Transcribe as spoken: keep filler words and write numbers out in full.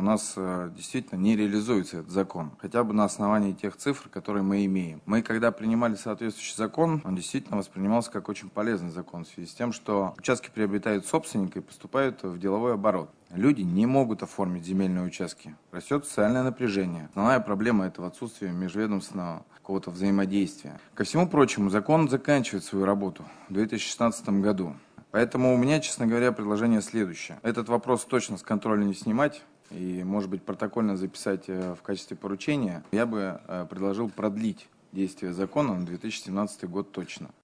нас э, действительно не реализуется этот закон, хотя бы на основании тех цифр, которые мы имеем. Мы, когда принимали соответствующий закон, он действительно воспринимался как очень полезный закон в связи с тем, что участки приобретают собственника и поступают в деловой оборот. Люди не могут оформить земельные участки. Растет социальное напряжение. Основная проблема – это в отсутствии межведомственного какого-то взаимодействия. Ко всему прочему, закон заканчивает свою работу в две тысячи шестнадцатом году. Поэтому у меня, честно говоря, предложение следующее. Этот вопрос точно с контроля не снимать и, может быть, протокольно записать в качестве поручения. Я бы предложил продлить действие закона на две тысячи семнадцатый год точно.